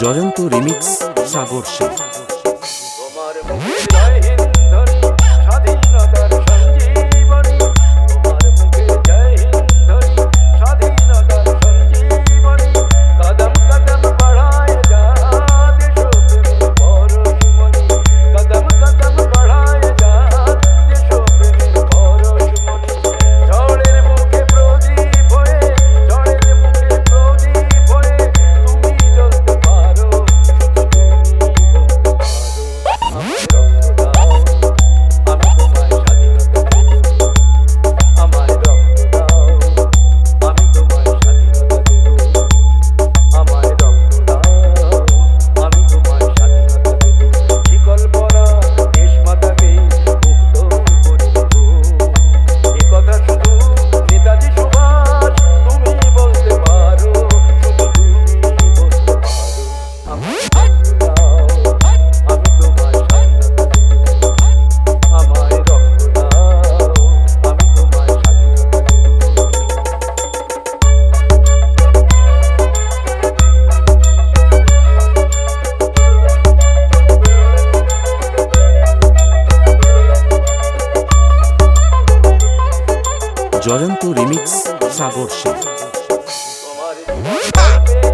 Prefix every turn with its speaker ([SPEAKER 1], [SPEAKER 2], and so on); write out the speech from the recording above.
[SPEAKER 1] জ্বলন্ত রিমিক্স সাগর সেন।
[SPEAKER 2] তোমার মুখে জয় হিন্দ ধ্বনি, স্বাধীনতার সঞ্জীবনী। তোমার মুখে জয় হিন্দ ধ্বনি, স্বাধীনতার সঞ্জীবনী। কদম কদম बढ़ाए जा দেশপ্রেমের পরশমণি। কদম কদম बढ़ाए जा দেশপ্রেমের পরশমণি। ঝড়ের মুখে প্রদীপ হয়ে, ঝড়ের মুখে প্রদীপ হয়ে তুমি জ্বলতে পারো, শুধু তুমি বলতে পারো। আমায় রক্ত দাও, আমি তোমায় স্বাধীনতা দেব। আমায় রক্ত দাও, আমি তোমায় স্বাধীনতা দেব। আমায় রক্ত দাও, আমি তোমায় স্বাধীনতা দেব। শিকল পরা দেশমাতাকে মুক্ত করে দেব। এ কথা শুধু নেতাজি সুভাষ তুমি বলতে পারো, শুধু তুমি বলতে পারো। আমায় রক্ত দাও, আমি তোমায় স্বাধীনতা দেব। আমায় রক্ত দাও, আমি তোমায় স্বাধীনতা দেব।
[SPEAKER 1] জ্বলন্ত রিমিক্স সাগর সেন।
[SPEAKER 2] তোমার জীবন গল্পে